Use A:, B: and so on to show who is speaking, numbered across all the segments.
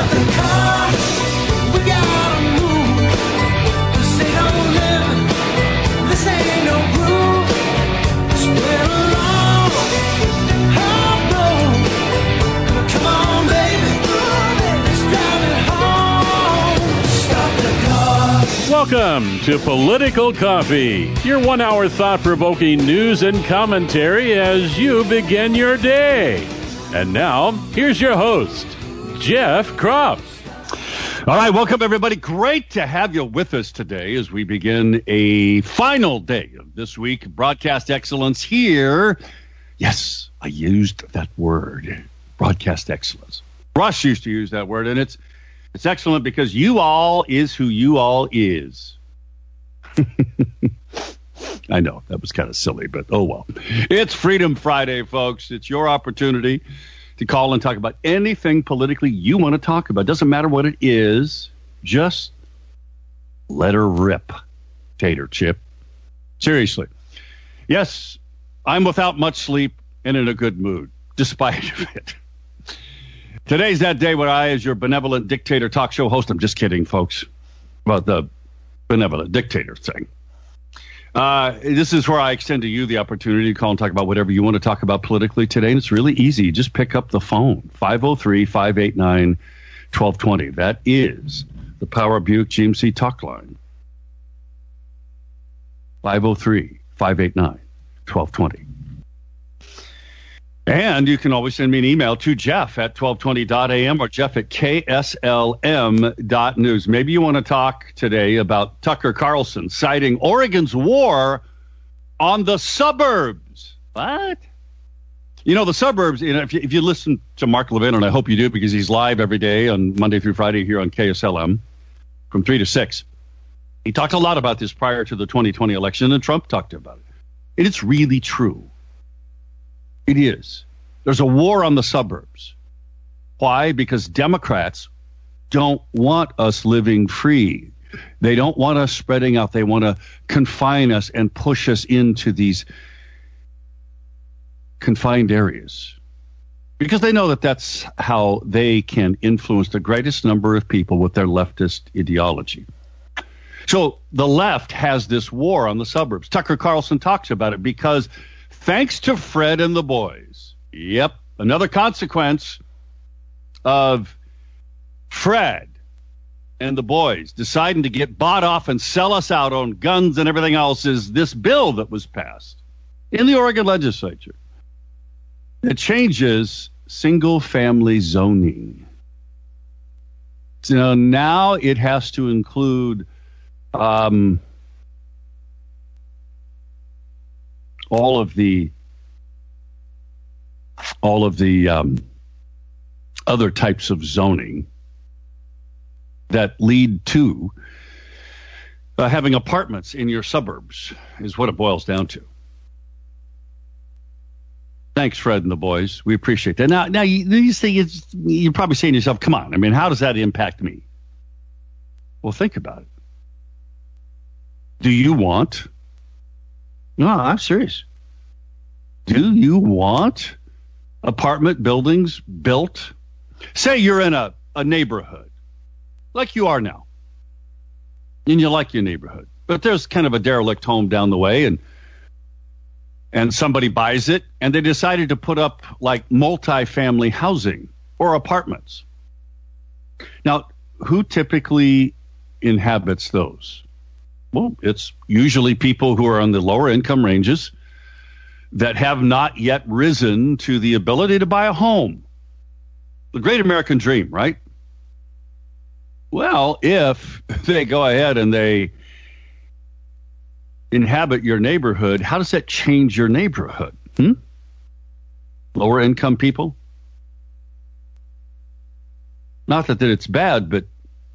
A: Start the car, we gotta move. This ain't no living, this ain't no groove. It's been a long, hard road. Come on, baby, let's drive it home. Start the car.
B: Welcome to Political Coffee, your 1 hour thought-provoking news and commentary as you begin your day. And now, here's your host, Jeff Kropf.
C: All right, welcome everybody. Great to have you with us today as we begin a final day of this week. Broadcast excellence here. Yes, I used that word, broadcast excellence. Rush used to use that word, and it's excellent because you all is who you all is. I know, that was kind of silly, but oh well. It's Freedom Friday, folks. It's your opportunity to call and talk about anything politically you want to talk about. Doesn't matter what it is. Just let her rip, Tater Chip. Seriously. Yes, I'm without much sleep and in a good mood, despite it. Today's that day where I, as your benevolent dictator talk show host, I'm just kidding, folks, about the benevolent dictator thing. This is where I extend to you the opportunity to call and talk about whatever you want to talk about politically today. And it's really easy. Just pick up the phone, 503-589-1220. That is the Power Buick GMC talk line, 503-589-1220. And you can always send me an email to Jeff at 1220.am or Jeff at KSLM.news. Maybe you want to talk today about Tucker Carlson citing Oregon's war on the suburbs. What? You know, the suburbs, you know, if you listen to Mark Levin, and I hope you do because he's live every day on Monday through Friday here on KSLM from 3 to 6. He talked a lot about this prior to the 2020 election, and Trump talked about it. And it's really true. It is. There's a war on the suburbs. Why? Because Democrats don't want us living free. They don't want us spreading out. They want to confine us and push us into these confined areas. Because they know that that's how they can influence the greatest number of people with their leftist ideology. So the left has this war on the suburbs. Tucker Carlson talks about it because thanks to Fred and the boys. Yep, another consequence of Fred and the boys deciding to get bought off and sell us out on guns and everything else is this bill that was passed in the Oregon legislature that changes single-family zoning. So now it has to include all of the other types of zoning that lead to having apartments in your suburbs is what it boils down to. Thanks, Fred and the boys. We appreciate that. Now you say you're probably saying to yourself, "Come on! I mean, how does that impact me?" Well, think about it. Do you want? No, I'm serious. Do you want apartment buildings built? Say you're in a neighborhood, like you are now, and you like your neighborhood, but there's kind of a derelict home down the way, and somebody buys it, and they decided to put up like multi-family housing or apartments. Now, who typically inhabits those? Well, it's usually people who are on the lower income ranges that have not yet risen to the ability to buy a home. The great American dream, right? Well, if they go ahead and they inhabit your neighborhood, how does that change your neighborhood? Lower income people? Not that it's bad, but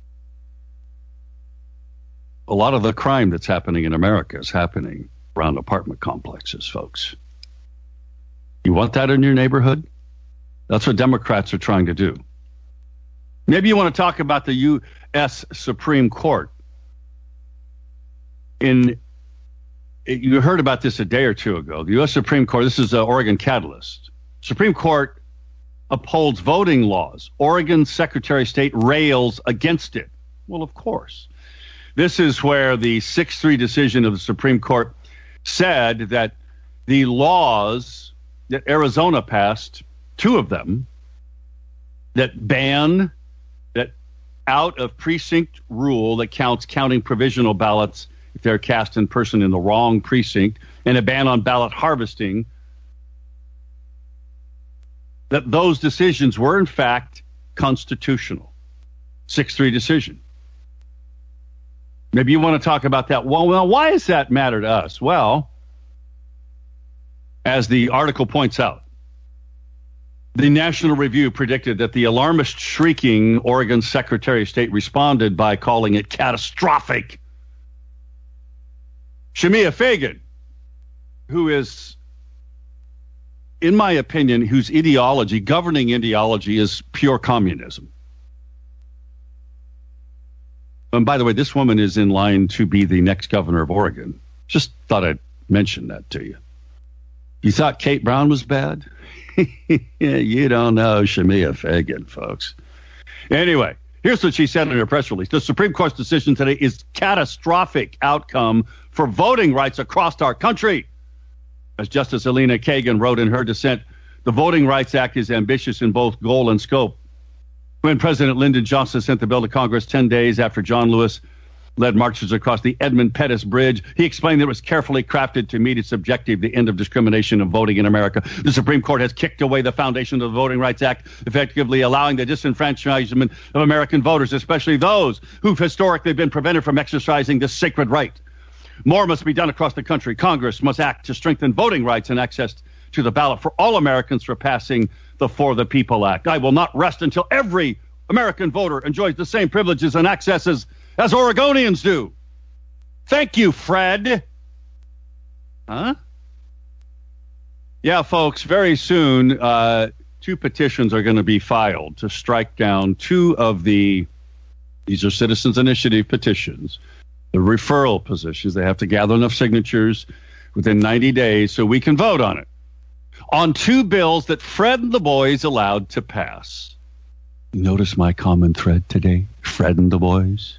C: a lot of the crime that's happening in America is happening around apartment complexes, folks. You want that in your neighborhood? That's what Democrats are trying to do. Maybe you want to talk about the U.S. Supreme Court. You heard about this a day or two ago. The U.S. Supreme Court, this is Oregon Catalyst. Supreme Court upholds voting laws. Oregon's Secretary of State rails against it. Well, of course. This is where the 6-3 decision of the Supreme Court said that the laws that Arizona passed, 2 of them, that ban that out-of-precinct rule that counting provisional ballots if they're cast in person in the wrong precinct, and a ban on ballot harvesting, that those decisions were in fact constitutional. 6-3 decision. Maybe you want to talk about that. Well, why does that matter to us? Well, as the article points out, the National Review predicted that the alarmist shrieking Oregon Secretary of State responded by calling it catastrophic. Shemia Fagan, who is, in my opinion, whose governing ideology is pure communism. And by the way, this woman is in line to be the next governor of Oregon. Just thought I'd mention that to you. You thought Kate Brown was bad? You don't know Shemia Fagan, folks. Anyway, here's what she said in her press release. The Supreme Court's decision today is catastrophic outcome for voting rights across our country. As Justice Elena Kagan wrote in her dissent, the Voting Rights Act is ambitious in both goal and scope. When President Lyndon Johnson sent the bill to Congress 10 days after John Lewis led marches across the Edmund Pettus Bridge, he explained that it was carefully crafted to meet its objective, the end of discrimination of voting in America. The Supreme Court has kicked away the foundation of the Voting Rights Act, effectively allowing the disenfranchisement of American voters, especially those who've historically been prevented from exercising this sacred right. More must be done across the country. Congress must act to strengthen voting rights and access to the ballot for all Americans for passing the For the People Act. I will not rest until every American voter enjoys the same privileges and accesses as Oregonians do. Thank you, Fred. Huh? Yeah, folks, very soon, 2 petitions are going to be filed to strike down 2 of these are Citizens Initiative petitions, the referral positions. They have to gather enough signatures within 90 days so we can vote on it. On 2 bills that Fred and the boys allowed to pass. Notice my common thread today, Fred and the boys.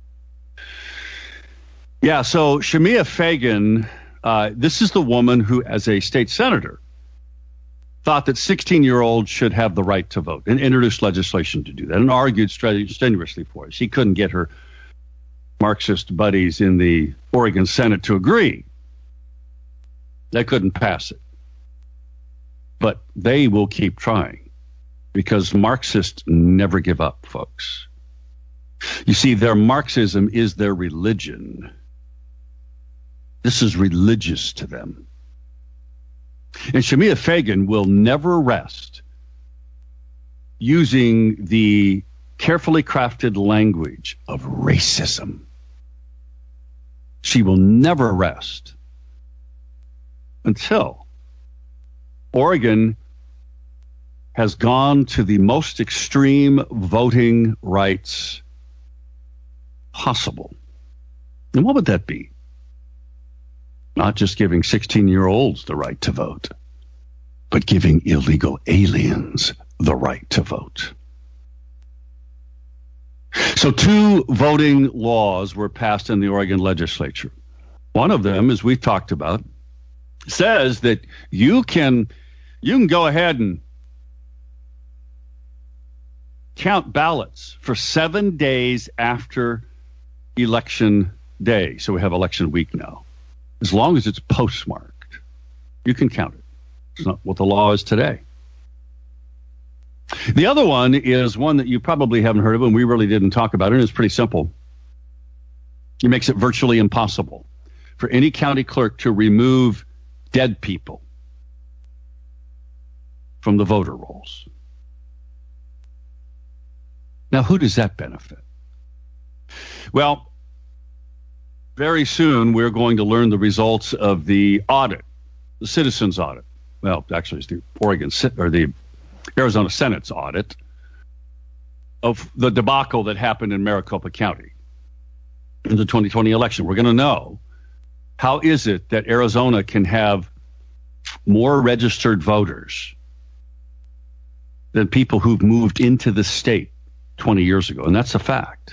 C: Yeah, so Shemia Fagan, this is the woman who, as a state senator, thought that 16-year-olds should have the right to vote and introduced legislation to do that and argued strenuously for it. She couldn't get her Marxist buddies in the Oregon Senate to agree. They couldn't pass it. But they will keep trying because Marxists never give up, folks. You see, their Marxism is their religion. This is religious to them. And Shemia Fagan will never rest using the carefully crafted language of racism. She will never rest until Oregon has gone to the most extreme voting rights possible. And what would that be? Not just giving 16-year-olds the right to vote, but giving illegal aliens the right to vote. So 2 voting laws were passed in the Oregon legislature. One of them, as we've talked about, says that you can go ahead and count ballots for 7 days after election day. So we have election week now. As long as it's postmarked, you can count it. It's not what the law is today. The other one is one that you probably haven't heard of, and we really didn't talk about it, and it's pretty simple. It makes it virtually impossible for any county clerk to remove dead people from the voter rolls. Now, who does that benefit? Well, very soon we're going to learn the results of the audit, the citizens audit. Well, actually, it's the the Arizona Senate's audit of the debacle that happened in Maricopa County in the 2020 election. We're going to know how is it that Arizona can have more registered voters than people who've moved into the state 20 years ago. And that's a fact.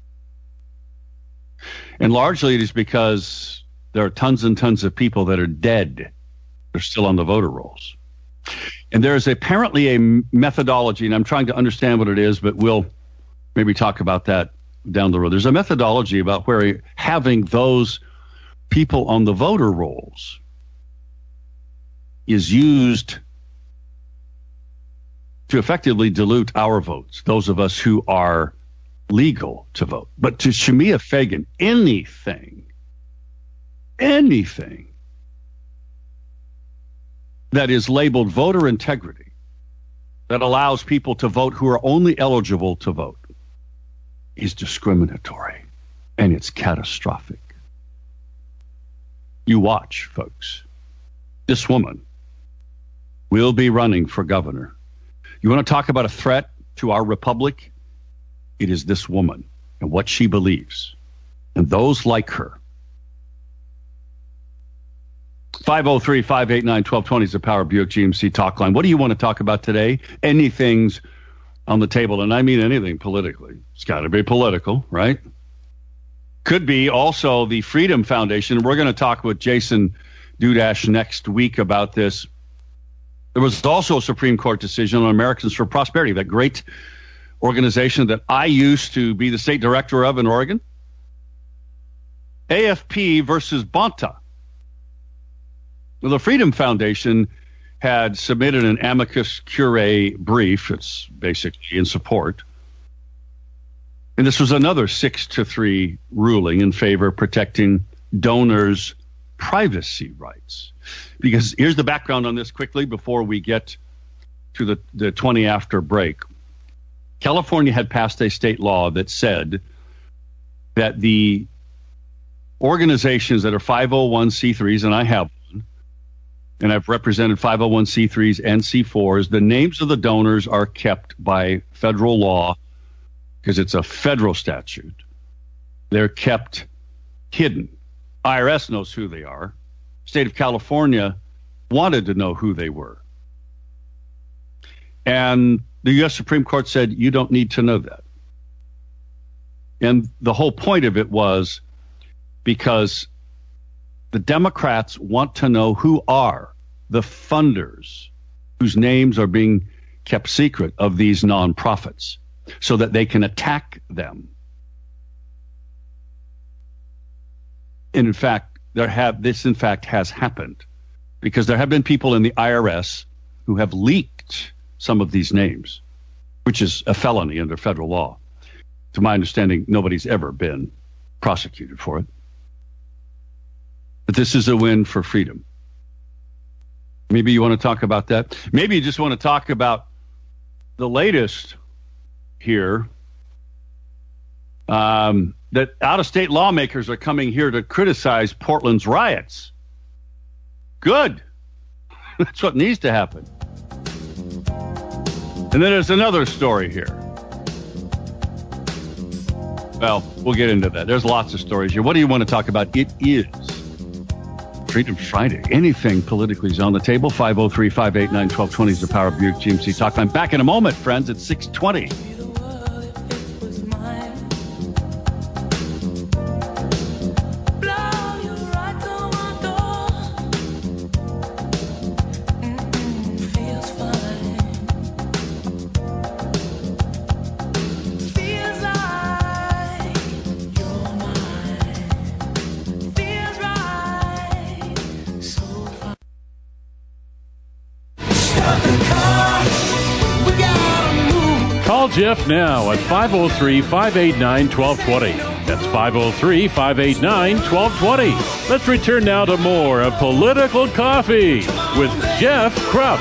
C: And largely it is because there are tons and tons of people that are dead. They're still on the voter rolls. And there is apparently a methodology, and I'm trying to understand what it is, but we'll maybe talk about that down the road. There's a methodology about where having those people on the voter rolls is used to effectively dilute our votes, those of us who are legal to vote. But to Shemia Fagan, anything that is labeled voter integrity, that allows people to vote who are only eligible to vote, is discriminatory, and it's catastrophic. You watch, folks. This woman will be running for governor. You want to talk about a threat to our republic? It is this woman and what she believes, and those like her. 503-589-1220 is the Power Buick GMC talk line. What do you want to talk about today? Anything's on the table, and I mean anything politically. It's got to be political, right? Could be also the Freedom Foundation. We're going to talk with Jason Dudash next week about this. There was also a Supreme Court decision on Americans for Prosperity, that great organization that I used to be the state director of in Oregon. AFP versus Bonta. Well, the Freedom Foundation had submitted an amicus curiae brief. It's basically in support. And this was another 6-3 ruling in favor of protecting donors' privacy rights. Because here's the background on this quickly before we get to the 20 after break. California had passed a state law that said that the organizations that are 501c3s, and I have one, and I've represented 501c3s and C4s, the names of the donors are kept by federal law because it's a federal statute. They're kept hidden. IRS knows who they are. State of California wanted to know who they were. And the U.S. Supreme Court said, you don't need to know that. And the whole point of it was because the Democrats want to know who are the funders whose names are being kept secret of these nonprofits so that they can attack them. And in fact, this has happened because there have been people in the IRS who have leaked some of these names, which is a felony under federal law. To my understanding, nobody's ever been prosecuted for it. But this is a win for freedom. Maybe you want to talk about that. Maybe you just want to talk about the latest here, that out-of-state lawmakers are coming here to criticize Portland's riots. Good. That's what needs to happen. And then there's another story here. Well, we'll get into that. There's lots of stories here. What do you want to talk about? It is Freedom Friday. Anything politically is on the table. 503-589-1220 is the Power Buick GMC talk line. Back in a moment, friends, at 6:20.
B: Call Jeff now at 503-589-1220. That's 503-589-1220. Let's return now to more of Political Coffee with Jeff Krupp.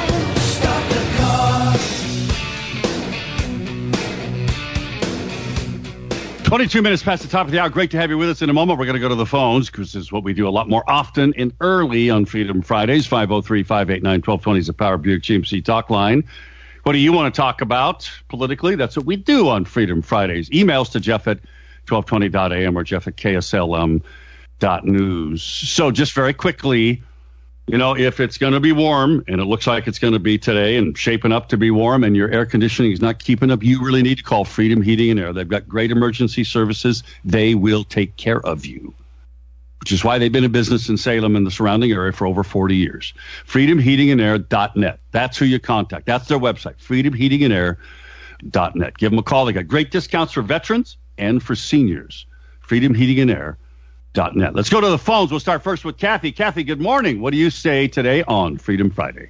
C: 22 minutes past the top of the hour. Great to have you with us. In a moment, we're going to go to the phones because this is what we do a lot more often and early on Freedom Fridays. 503-589-1220 is the Power Buick GMC talk line. What do you want to talk about politically? That's what we do on Freedom Fridays. Emails to Jeff at 1220.am or Jeff at KSLM.news. So just very quickly, You know, if it's going to be warm, and it looks like it's going to be today and shaping up to be warm, and your air conditioning is not keeping up, you really need to call Freedom Heating and Air. They've got great emergency services. They will take care of you, which is why they've been in business in Salem and the surrounding area for over 40 years. FreedomHeatingandAir.net. That's who you contact. That's their website, FreedomHeatingandAir.net. Give them a call. They got great discounts for veterans and for seniors. FreedomHeatingandAir.net. Let's go to the phones. We'll start first with Kathy. Kathy, good morning. What do you say today on Freedom Friday?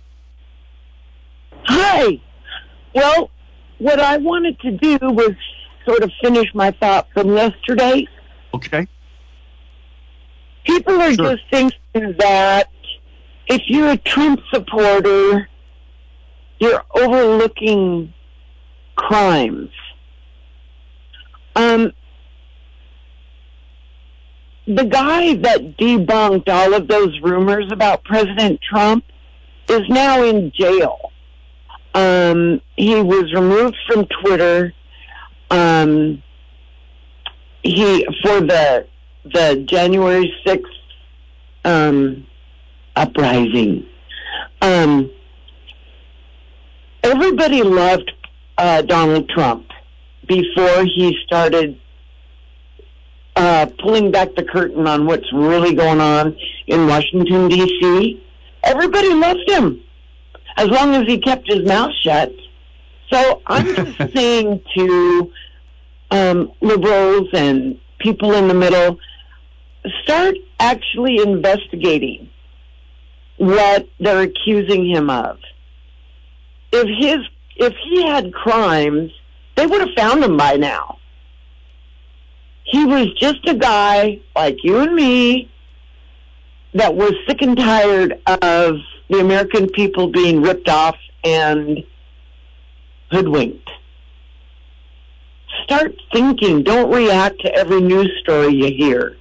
D: Hi. Well, what I wanted to do was sort of finish my thought from yesterday.
C: Okay.
D: People are just thinking that if you're a Trump supporter, you're overlooking crimes. The guy that debunked all of those rumors about President Trump is now in jail. He was removed from Twitter. For the January 6th uprising. Everybody loved Donald Trump before he started pulling back the curtain on what's really going on in Washington, D.C. Everybody loved him as long as he kept his mouth shut. So I'm just saying to liberals and people in the middle, start actually investigating what they're accusing him of. If he had crimes, they would have found him by now. He was just a guy like you and me that was sick and tired of the American people being ripped off and hoodwinked. Start thinking. Don't react to every news story you hear.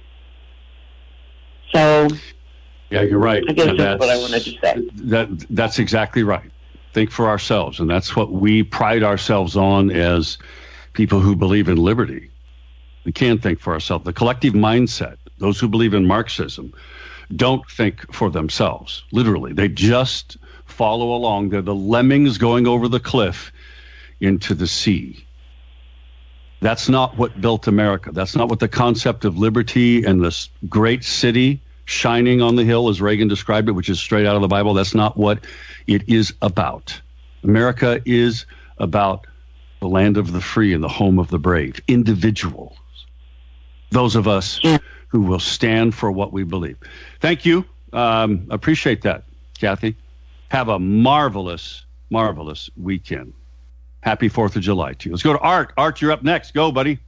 D: So,
C: yeah, you're right.
D: I guess that's what I wanted to say.
C: That's exactly right. Think for ourselves, and that's what we pride ourselves on as people who believe in liberty. We can think for ourselves. The collective mindset, those who believe in Marxism, don't think for themselves, literally. They just follow along. They're the lemmings going over the cliff into the sea. That's not what built America. That's not what the concept of liberty and this great city shining on the hill, as Reagan described it, which is straight out of the Bible, that's not what it is about. America is about the land of the free and the home of the brave, individuals. Those of us who will stand for what we believe. Thank you. Appreciate that, Kathy. Have a marvelous, marvelous weekend. Happy 4th of July to you. Let's go to Art. Art, you're up next. Go, buddy.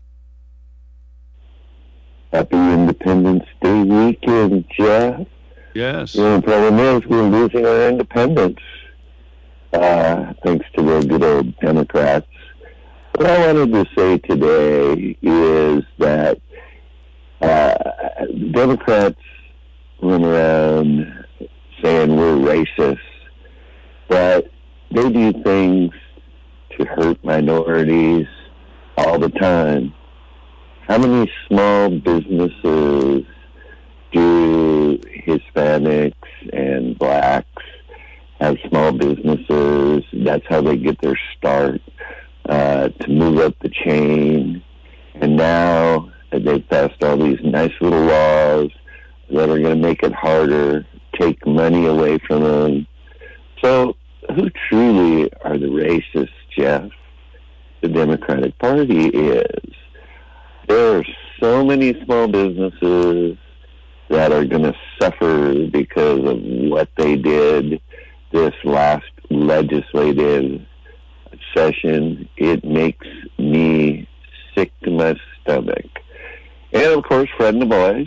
E: Happy Independence Day weekend, Jeff.
C: Yes.
E: The problem is we're losing our independence, thanks to the good old Democrats. What I wanted to say today is that Democrats run around saying we're racist, but they do things to hurt minorities all the time. How many small businesses do Hispanics and blacks have small businesses? That's how they get their start, to move up the chain. And now they've passed all these nice little laws that are going to make it harder, take money away from them. So who truly are the racists, Jeff? The Democratic Party is. There are so many small businesses that are going to suffer because of what they did this last legislative session. It makes me sick to my stomach. And, of course, Fred and the boys,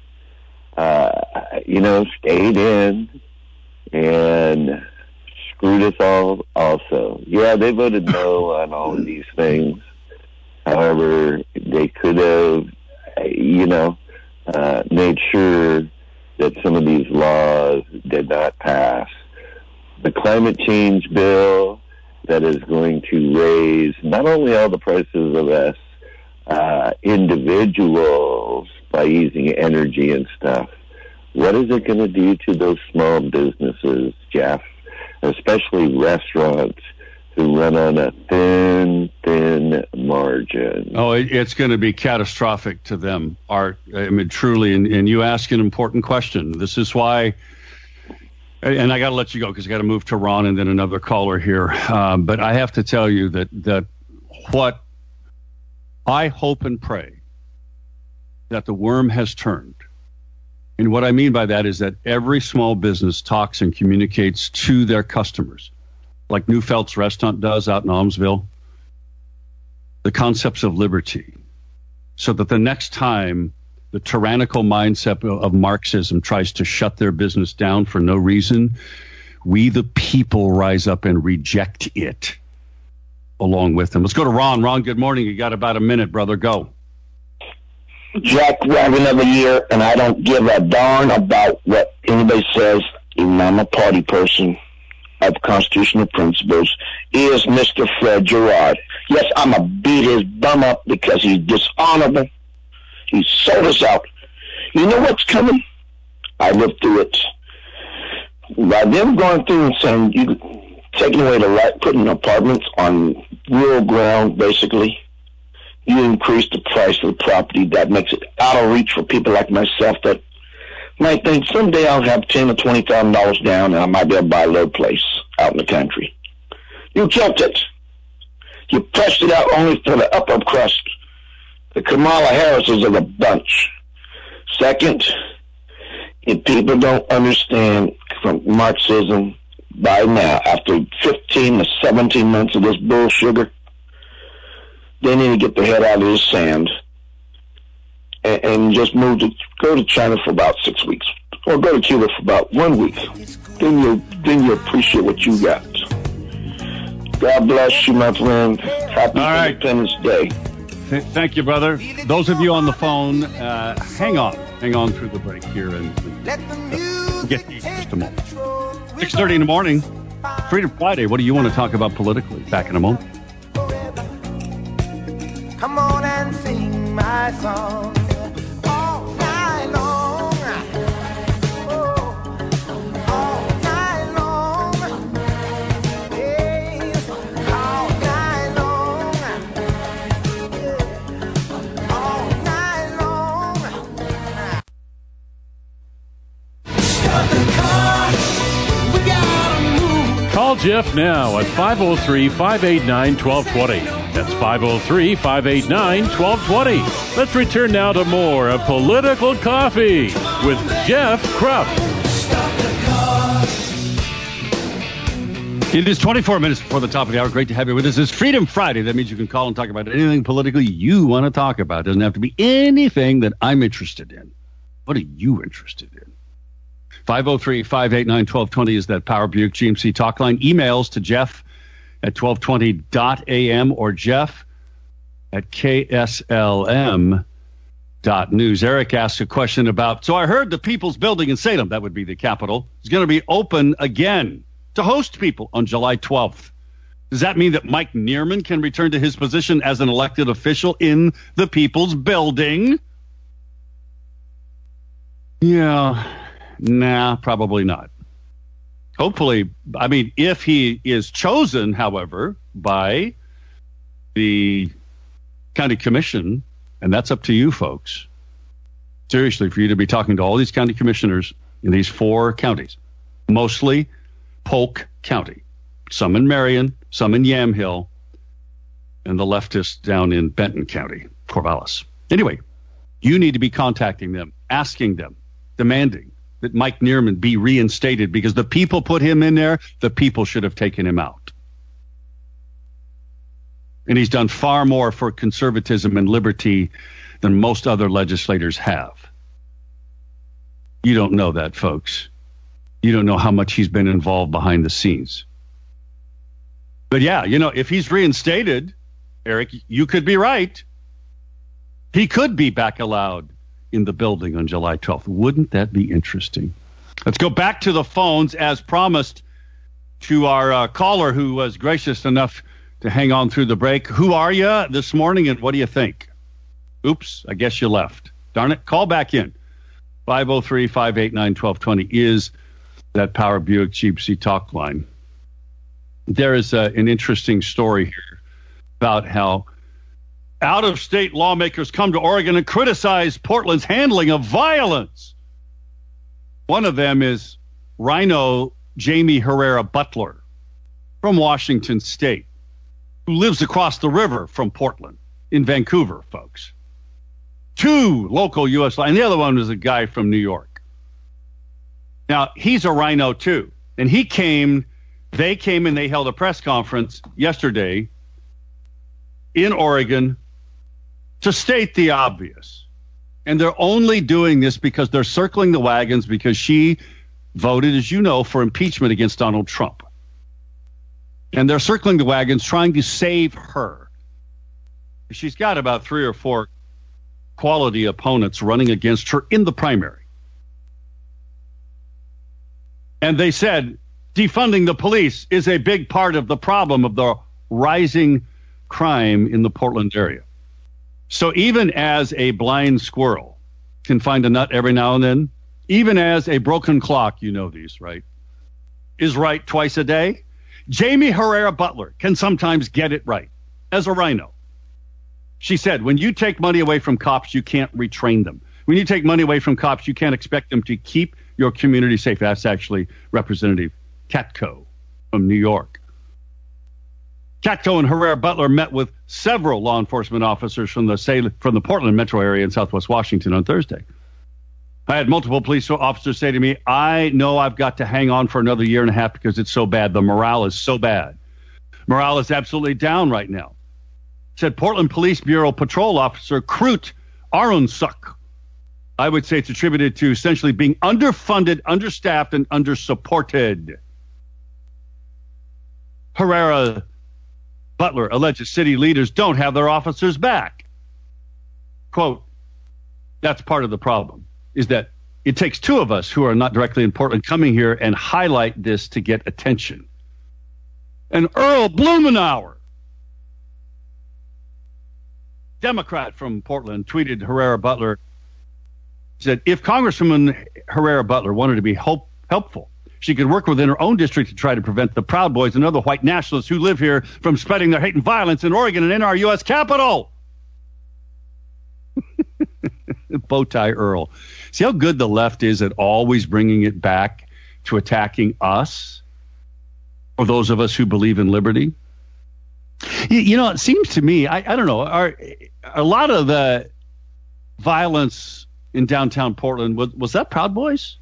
E: stayed in and screwed us all also. Yeah, they voted no on all of these things. However, they could have, made sure that some of these laws did not pass. The climate change bill that is going to raise not only all the prices of us individuals by using energy and stuff, What is it going to do to those small businesses, Jeff, especially restaurants who run on a thin margin?
C: Oh, it's going to be catastrophic to them, Art. I mean, truly, and you ask an important question. This is why, and I got to let you go because I got to move to Ron and then another caller here. But I have to tell you that what I hope and pray that the worm has turned. And what I mean by that is that every small business talks and communicates to their customers, like Neufeld's Restaurant does out in Almsville, the concepts of liberty, so that the next time the tyrannical mindset of Marxism tries to shut their business down for no reason, we the people rise up and reject it along with them. Let's go to Ron. Ron, good morning. You got about a minute, brother. Go.
F: Jack, we have another year, and I don't give a darn about what anybody says, even though I'm a party person of constitutional principles, is Mr. Fred Gerard. Yes, I'm going to beat his bum up because he's dishonorable. He sold us out. You know what's coming? I lived through it. By them going through and saying, you taking away the right, putting apartments on real ground, basically, you increase the price of the property. That makes it out of reach for people like myself that might think someday I'll have $10,000 or $20,000 down and I might be able to buy a little place out in the country. You killed it. You pressed it out only for the upper crust. The Kamala Harrises of the bunch. Second, if people don't understand from Marxism by now, after 15 to 17 months of this bull sugar, they need to get their head out of the sand and just go to China for about 6 weeks, or go to Cuba for about 1 week. Then you appreciate what you got. God bless you, my friend. Happy Independence Day.
C: Thank you, brother. Those of you on the phone, hang on through the break here, and we'll get to you in just a moment. 6:30 in the morning, Freedom Friday. What do you want to talk about politically? Back in a moment.
A: Come on and sing my song all night long. Oh, all night long. Yes, all night long. Yeah, all night long. Start the car. We gotta move.
B: Call Jeff now at 503-589-1220. That's 503-589-1220. Let's return now to more of Political Coffee with Jeff Krupp.
C: It is 24 minutes before the top of the hour. Great to have you with us. It's Freedom Friday. That means you can call and talk about anything politically you want to talk about. It doesn't have to be anything that I'm interested in. What are you interested in? 503-589-1220 is that Power Buick GMC talk line. Emails to Jeff at 1220.am or Jeff at KSLM.news. Eric asked a question about, so I heard the People's Building in Salem, that would be the Capitol, is going to be open again to host people on July 12th. Does that mean that Mike Neerman can return to his position as an elected official in the People's Building? Yeah, nah, probably not. Hopefully, I mean, if he is chosen, however, by the county commission, and that's up to you folks, seriously, for you to be talking to all these county commissioners in these 4 counties, mostly Polk County, some in Marion, some in Yamhill, and the leftists down in Benton County, Corvallis. Anyway, you need to be contacting them, asking them, demanding that Mike Neerman be reinstated because the people put him in there. The people should have taken him out. And he's done far more for conservatism and liberty than most other legislators have. You don't know that, folks. You don't know how much he's been involved behind the scenes. But yeah, you know, if he's reinstated, Eric, you could be right. He could be back allowed in the building on July 12th. Wouldn't that be interesting? Let's go back to the phones as promised to our caller who was gracious enough to hang on through the break. Who are you this morning and what do you think? Oops, I guess you left. Darn it, call back in. 503-589-1220 is that Power Buick GMC talk line. There is an interesting story here about how out-of-state lawmakers come to Oregon and criticize Portland's handling of violence. One of them is Rhino Jamie Herrera Butler from Washington State, who lives across the river from Portland in Vancouver, folks. 2 local U.S. and the other one was a guy from New York. Now, he's a Rhino, too. And they came and they held a press conference yesterday in Oregon to state the obvious. And they're only doing this because they're circling the wagons because she voted, as you know, for impeachment against Donald Trump. And they're circling the wagons trying to save her. She's got about 3 or 4 quality opponents running against her in the primary. And they said defunding the police is a big part of the problem of the rising crime in the Portland area. So even as a blind squirrel can find a nut every now and then, even as a broken clock, you know these, right, is right twice a day, Jamie Herrera Butler can sometimes get it right as a Rhino. She said, when you take money away from cops, you can't retrain them. When you take money away from cops, you can't expect them to keep your community safe. That's actually Representative Katko from New York. Katko and Herrera Butler met with several law enforcement officers from the Portland metro area in Southwest Washington on Thursday. I had multiple police officers say to me, I know I've got to hang on for another year and a half because it's so bad. The morale is so bad. Morale is absolutely down right now. Said Portland Police Bureau Patrol Officer Krut Aronsuk. I would say it's attributed to essentially being underfunded, understaffed, and undersupported. Herrera Butler alleges city leaders don't have their officers back. Quote, that's part of the problem, is that it takes 2 of us who are not directly in Portland coming here and highlight this to get attention. And Earl Blumenauer, Democrat from Portland, tweeted Herrera Butler, said, if Congresswoman Herrera Butler wanted to be helpful, she could work within her own district to try to prevent the Proud Boys and other white nationalists who live here from spreading their hate and violence in Oregon and in our U.S. Capitol. Bowtie Earl. See how good the left is at always bringing it back to attacking us, or those of us who believe in liberty? You know, it seems to me, I don't know, a lot of the violence in downtown Portland, was that Proud Boys?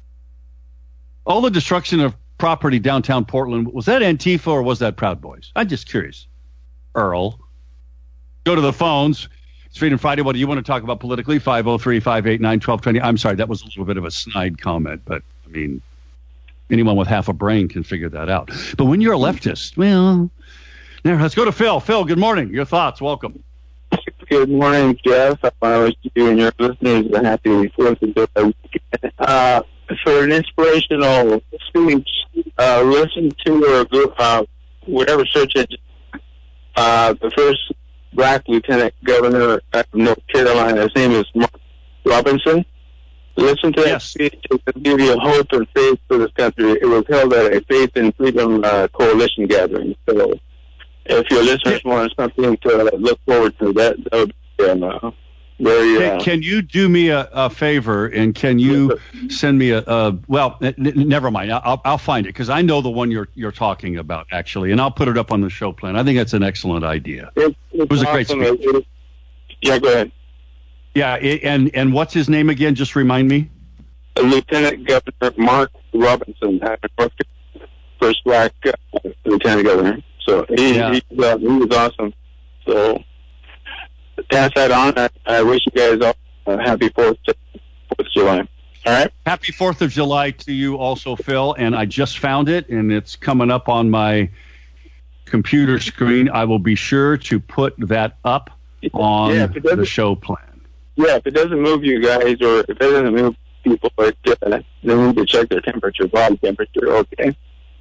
C: All the destruction of property downtown Portland, was that Antifa or was that Proud Boys? I'm just curious. Earl, go to the phones. It's Freedom Friday. What do you want to talk about politically? 503-589-1220. I'm sorry, that was a little bit of a snide comment, but I mean, anyone with half a brain can figure that out. But when you're a leftist, well, now let's go to Phil. Phil, good morning. Your thoughts. Welcome.
G: Good morning, Jeff. I wish you and your listeners a happy 4th of July weekend. For an inspirational speech, listen to whatever search engine. The first black lieutenant governor of North Carolina, his name is Mark Robinson. Listen to that speech. It will give you hope and faith for this country. It was held at a Faith and Freedom Coalition gathering. So if your listeners want something to look forward to, that would be very...
C: Can you do me a favor, and can you send me never mind. I'll find it, because I know the one you're talking about, actually, and I'll put it up on the show plan. I think that's an excellent idea. It was a great speech.
G: Yeah, go ahead.
C: Yeah, and what's his name again? Just remind me.
G: Lieutenant Governor Mark Robinson, first black lieutenant governor. So he was awesome. So pass that on. I wish you guys all a happy 4th of July. All right.
C: Happy 4th of July to you also, Phil. And I just found it, and it's coming up on my computer screen. I will be sure to put that up on the show plan.
G: Yeah, if it doesn't move you guys, or if it doesn't move people, they need to check their temperature, body temperature. Okay.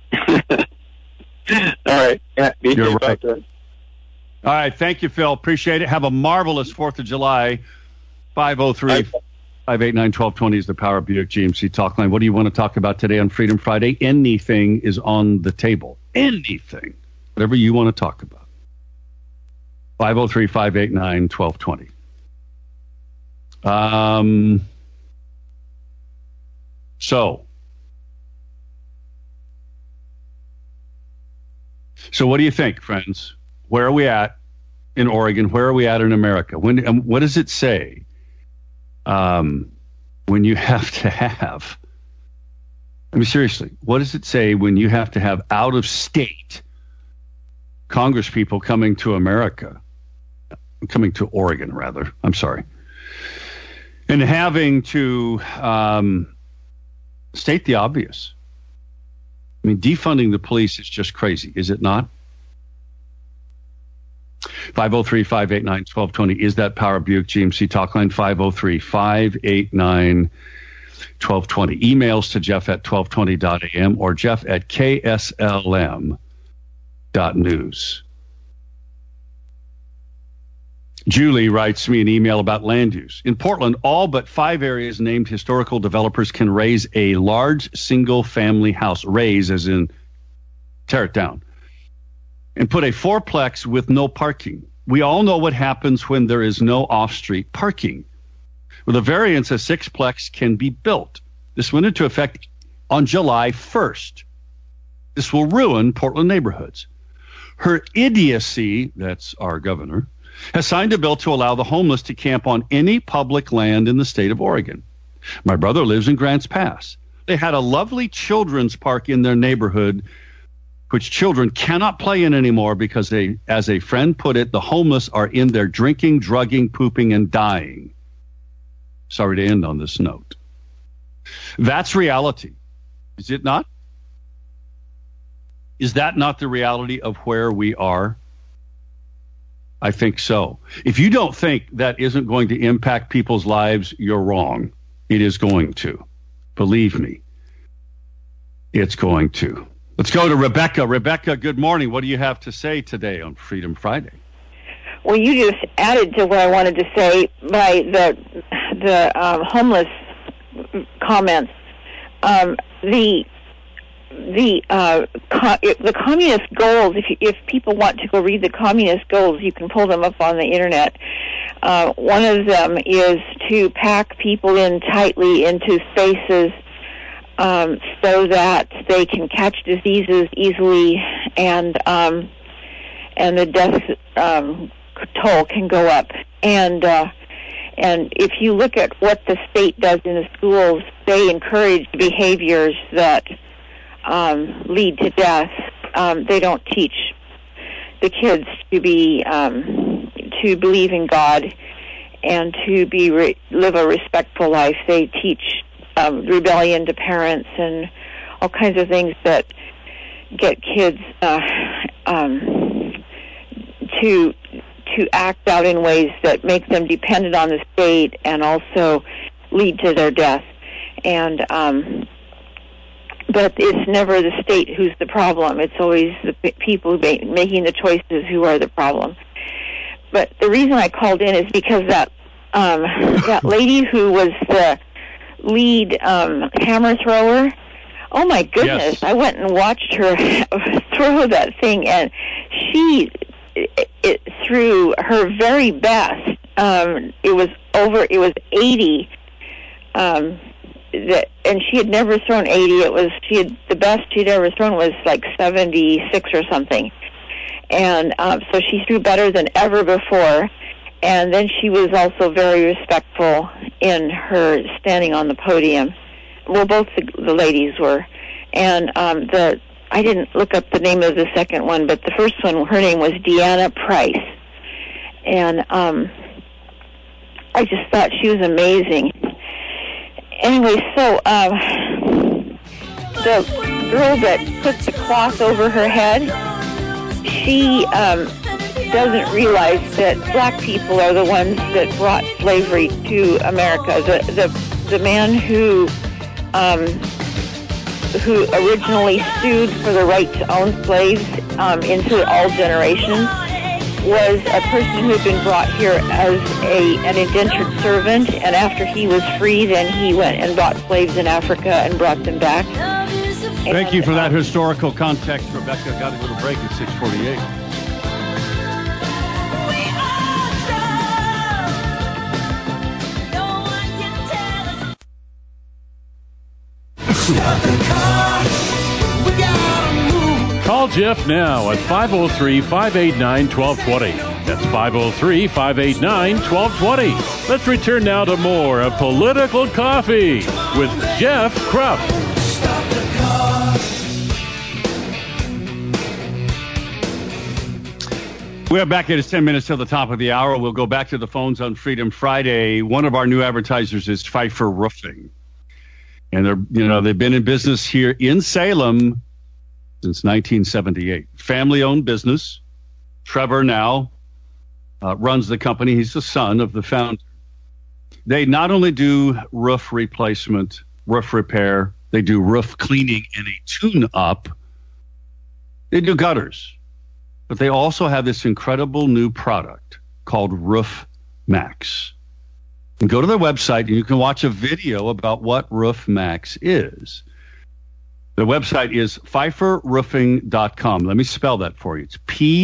G: All right. Yeah,
C: you're right. All right. Thank you, Phil. Appreciate it. Have a marvelous 4th of July. 503 589-1220 is the Power Buick GMC talk line. What do you want to talk about today on Freedom Friday? Anything is on the table. Anything. Whatever you want to talk about. 503-589-1220. So what do you think, friends? Where are we at in Oregon? Where are we at in America? What does it say when you have to have, I mean, seriously, what does it say when you have to have out-of-state Congress people coming to America, coming to Oregon, rather, I'm sorry, and having to state the obvious? I mean, defunding the police is just crazy, is it not? 503-589-1220 is that Power Buick GMC talk line. 503-589-1220. Emails to Jeff at 1220.am or Jeff at KSLM.news. Julie writes me an email about land use. In Portland, all but 5 areas named historical developers can raise a large single-family house. Raise as in tear it down. And put a 4-plex with no parking. We all know what happens when there is no off-street parking. With a variance, a 6-plex can be built. This went into effect on July 1st. This will ruin Portland neighborhoods. Her idiocy, that's our governor, has signed a bill to allow the homeless to camp on any public land in the state of Oregon. My brother lives in Grants Pass. They had a lovely children's park in their neighborhood, which children cannot play in anymore because they, as a friend put it, the homeless are in there drinking, drugging, pooping, and dying. Sorry to end on this note. That's reality. Is it not? Is that not the reality of where we are? I think so. If you don't think that isn't going to impact people's lives, you're wrong. It is going to. Believe me, it's going to. Let's go to Rebecca. Rebecca, good morning. What do you have to say today on Freedom Friday?
H: Well, you just added to what I wanted to say by the homeless comments. The communist goals, if people want to go read the communist goals, you can pull them up on the internet. One of them is to pack people in tightly into spaces so that they can catch diseases easily, and the death toll can go up. And if you look at what the state does in the schools, they encourage behaviors that lead to death. They don't teach the kids to believe in God and to live a respectful life. They teach rebellion to parents and all kinds of things that get kids to act out in ways that make them dependent on the state and also lead to their death. And but it's never the state who's the problem. It's always the people making the choices who are the problem. But the reason I called in is because that lady who was the lead hammer thrower, oh my goodness, yes. I went and watched her throw that thing, and she threw her very best. It was 80. And she had never thrown 80. The best she'd ever thrown was like 76 or something. And so she threw better than ever before. And then she was also very respectful in her standing on the podium. Well, both the ladies were. And I didn't look up the name of the second one, but the first one, her name was Deanna Price. And I just thought she was amazing. Anyway, so the girl that put the cloth over her head, she doesn't realize that black people are the ones that brought slavery to America. The man who originally sued for the right to own slaves into all generations, was a person who had been brought here as an indentured servant, and after he was free, then he went and bought slaves in Africa and brought them back.
C: Thank you for that historical context, Rebecca. Got a little break at 6:48.
B: Call Jeff now at 503-589-1220. That's 503-589-1220. Let's return now to more of Political Coffee with Jeff Krupp.
C: We're back. It is 10 minutes till the top of the hour. We'll go back to the phones on Freedom Friday. One of our new advertisers is Pfeiffer Roofing. And they've been in business here in Salem since 1978. Family-owned business. Trevor now runs the company. He's the son of the founder. They not only do roof replacement, roof repair, they do roof cleaning and a tune-up. They do gutters. But they also have this incredible new product called Roof Max. And go to their website and you can watch a video about what Roof Max is. The website is pfeifferroofing.com. Let me spell that for you. It's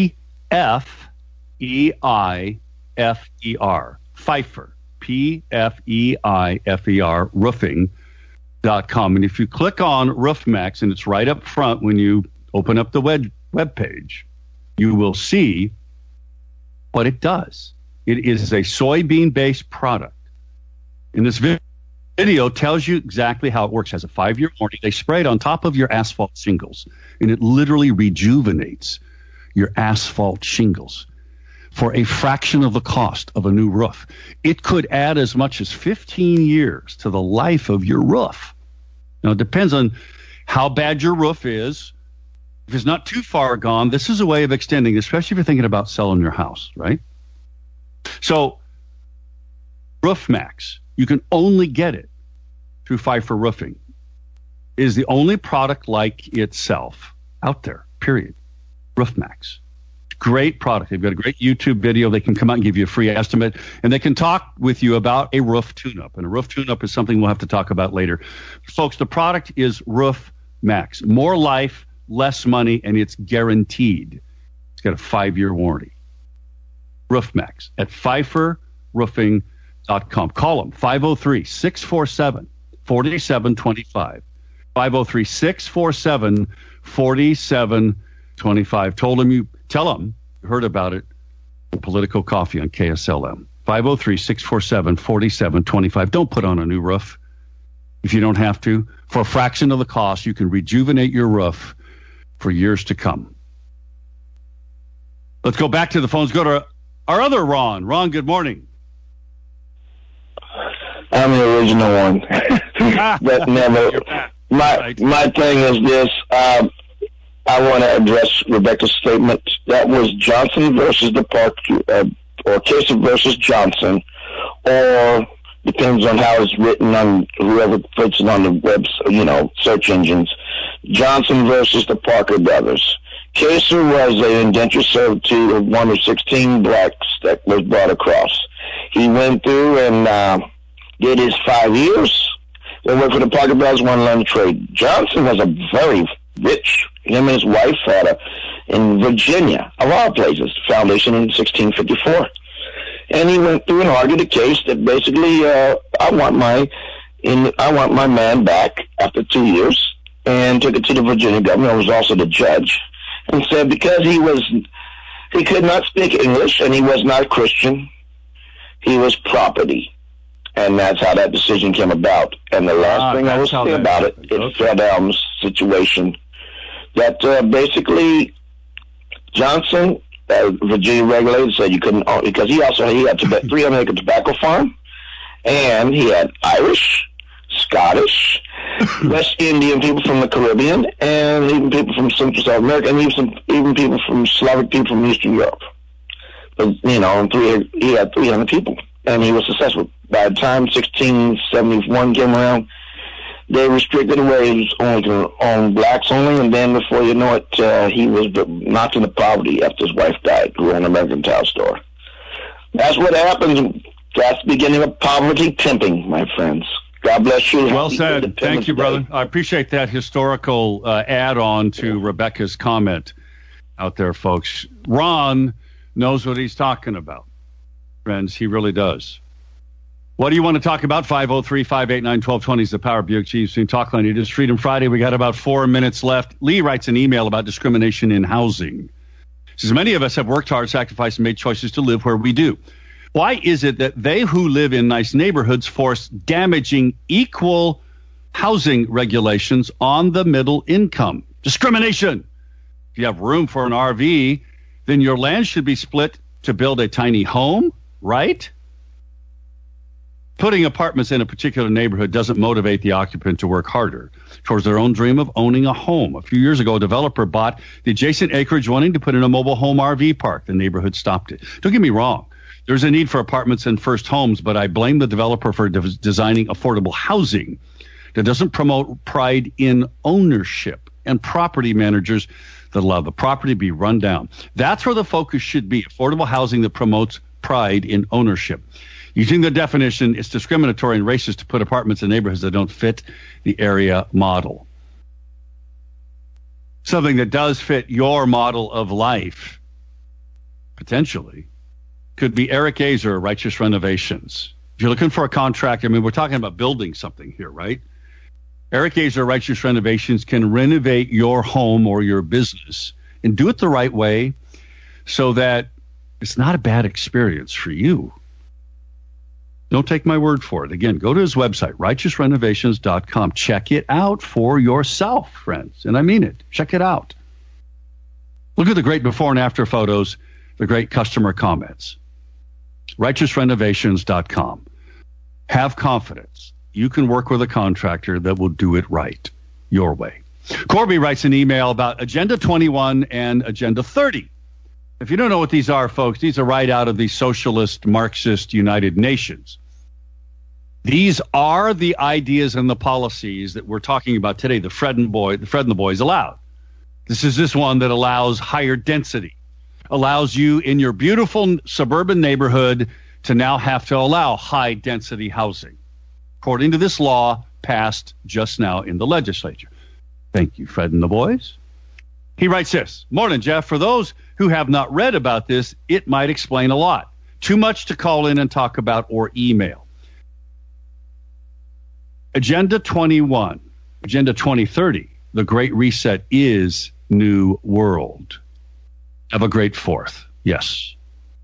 C: P-F-E-I-F-E-R. Pfeiffer. P-F-E-I-F-E-R. Roofing.com. And if you click on Roof Max, and it's right up front when you open up the web page, you will see what it does. It is a soybean-based product. And this video tells you exactly how it works. It has a 5-year warranty. They spray it on top of your asphalt shingles, and it literally rejuvenates your asphalt shingles for a fraction of the cost of a new roof. It could add as much as 15 years to the life of your roof. Now, it depends on how bad your roof is. If it's not too far gone, this is a way of extending, especially if you're thinking about selling your house, right? So, Roof Max, you can only get it through Pfeiffer Roofing. It is the only product like itself out there, period. Roof Max. Great product. They've got a great YouTube video. They can come out and give you a free estimate, and they can talk with you about a roof tune-up. And a roof tune-up is something we'll have to talk about later. Folks, the product is Roof Max. More life, less money, and it's guaranteed. It's got a 5-year warranty. Roof Max at pfeifferroofing.com. Call them, 503-647-4725. 503-647-4725. Tell them you heard about it. Political Coffee on KSLM. 503-647-4725. Don't put on a new roof if you don't have to. For a fraction of the cost, you can rejuvenate your roof for years to come. Let's go back to the phones. Go to our other Ron. Ron, good morning.
F: I'm the original one. But never. My thing is this. I want to address Rebecca's statement. That was Johnson versus the Park, or Kasich versus Johnson, or depends on how it's written on whoever puts it on the web, search engines. Johnson versus the Parker brothers. Kasich was an indentured servitude of one of 16 blacks that was brought across. He went through and did his 5 years. They worked for the Parker brothers, wanted to learn the trade. Johnson was a very rich. Him and his wife had in Virginia, of all places, foundation in 1654. And he went through and argued a case that basically, I want my man back after 2 years, and took it to the Virginia governor, who was also the judge, and said because he could not speak English and he was not Christian, he was property. And that's how that decision came about. And the last thing I will say about it is Fred Elm's situation. That basically Johnson, Virginia regulator, said you couldn't, because he had 300-acre tobacco farm, and he had Irish, Scottish, West Indian people from the Caribbean, and even people from Central South America, and even people from Slavic people from Eastern Europe. But, he had 300 people, and he was successful. By the time 1671 came around, they restricted away. It was only on blacks only, and then before you know it, he was knocked into poverty after his wife died, who owned a mercantile store. That's what happens. That's the beginning of poverty pimping, my friends. God bless you.
C: Well said. Thank you, brother. I appreciate that historical add-on to Rebecca's comment out there, folks. Ron knows what he's talking about. Friends, he really does. What do you want to talk about? 503-589-1220 is the Power Buick GMC talk line. It is Freedom Friday. We got about 4 minutes left. Lee writes an email about discrimination in housing. He says, many of us have worked hard, sacrificed, and made choices to live where we do. Why is it that they who live in nice neighborhoods force damaging equal housing regulations on the middle income? Discrimination. If you have room for an RV, then your land should be split to build a tiny home, right? Putting apartments in a particular neighborhood doesn't motivate the occupant to work harder towards their own dream of owning a home. A few years ago, a developer bought the adjacent acreage wanting to put in a mobile home RV park. The neighborhood stopped it. Don't get me wrong. There's a need for apartments and first homes, but I blame the developer for designing affordable housing that doesn't promote pride in ownership and property managers that allow the property to be run down. That's where the focus should be, affordable housing that promotes pride in ownership. Using the definition, it's discriminatory and racist to put apartments in neighborhoods that don't fit the area model. Something that does fit your model of life, potentially, could be Eric Azer, Righteous Renovations. If you're looking for a contractor, I mean, we're talking about building something here, right? Eric Azer, Righteous Renovations can renovate your home or your business and do it the right way so that it's not a bad experience for you. Don't take my word for it. Again, go to his website, righteousrenovations.com. Check it out for yourself, friends. And I mean it. Check it out. Look at the great before and after photos, the great customer comments. righteousrenovations.com. Have confidence. You can work with a contractor that will do it right, your way. Corby writes an email about Agenda 21 and Agenda 30. If you don't know what these are, folks, these are right out of the socialist, Marxist United Nations. These are the ideas and the policies that we're talking about today, the Fred and the boys allowed. This is this one that allows higher density, allows you in your beautiful suburban neighborhood to now have to allow high density housing, according to this law passed just now in the legislature. Thank you, Fred and the boys. He writes this, morning, Jeff. For those who have not read about this, it might explain a lot. Too much to call in and talk about or email. Agenda 21, Agenda 2030, the Great Reset is New World. Have a great 4th. Yes.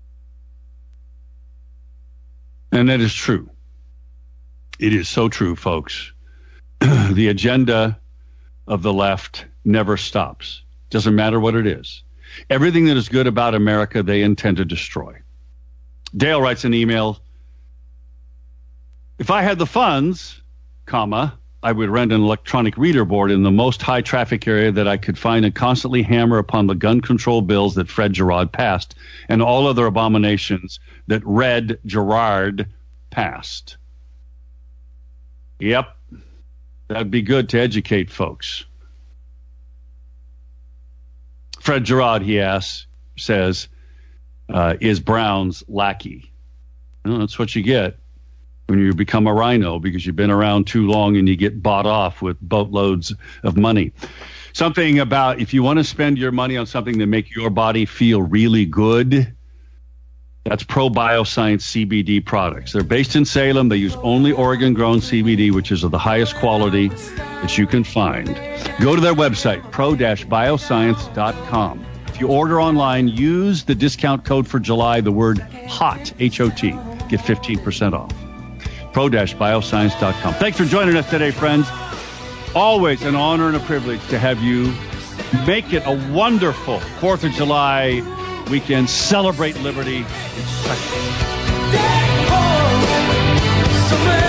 C: And that is true. It is so true, folks. The agenda of the left never stops. Doesn't matter what it is. Everything that is good about America, they intend to destroy. Dale writes an email. If I had the funds, I would rent an electronic reader board in the most high traffic area that I could find and constantly hammer upon the gun control bills that Fred Gerard passed and all other abominations that Red Gerard passed. Yep. That'd be good to educate folks. Fred Gerard, he says, is Brown's lackey. Well, that's what you get when you become a rhino, because you've been around too long and you get bought off with boatloads of money. Something about if you want to spend your money on something that make your body feel really good, that's Pro Bioscience CBD products. They're based in Salem. They use only Oregon-grown CBD, which is of the highest quality that you can find. Go to their website, pro-bioscience.com. If you order online, use the discount code for July, the word HOT, H-O-T. Get 15% off. pro-bioscience.com. Thanks for joining us today, friends. Always an honor and a privilege to have you. Make it a wonderful 4th of July weekend. Celebrate liberty. It's such